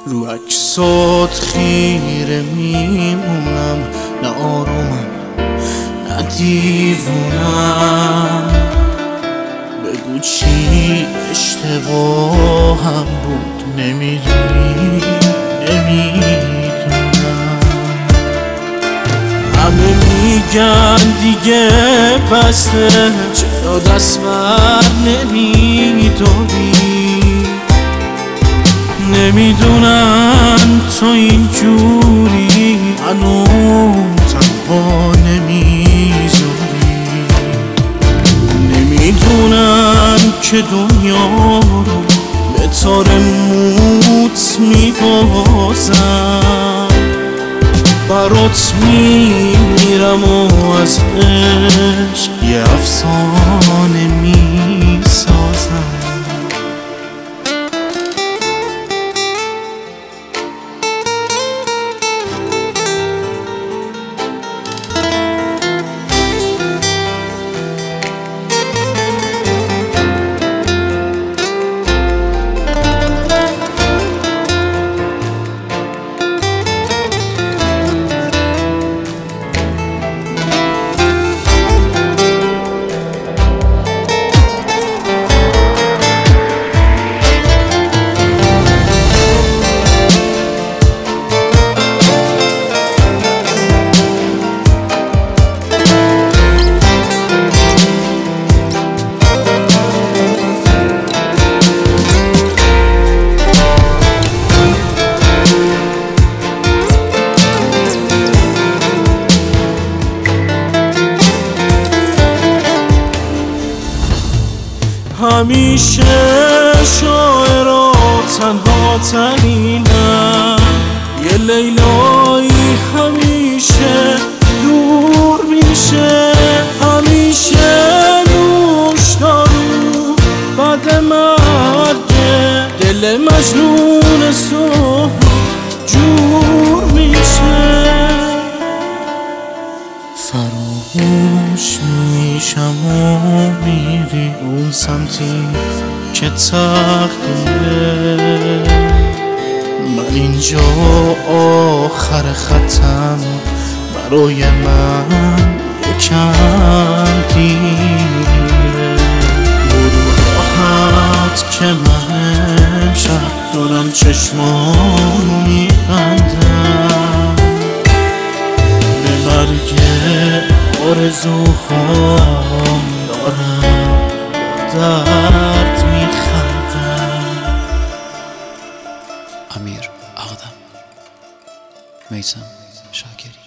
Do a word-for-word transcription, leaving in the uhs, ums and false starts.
رو عکسات خیره میمونم، نه آرومم نه دیوونم. بگو چی اشتباهم بود، نمیدونی نمیدونم. همه میگن دیگه بسته، چرا دست بر نمیداری؟ نمیدونن تو اینجوری منو تنها نمیذاری. نمیدونن که دنیا رو به تار موت میبازم. برات میمیرم و از عشق یه افسانه میسازم. همیشه شاعرها تنها تنینم، یه لیلایی همیشه دور میشه. همیشه نوشدارو بعد مرگه، دل مجنون صبح جور میشه. فراموش میشم و میری اون سمتی که تقدیره. من اینجا آخر خطم، برای من یکم دیره. برو راحت که من امشب دارم چشمامو میبندم. به مرگ آرزوهام دارم با درد میخندم. امیر اقدم، میثم شاکری.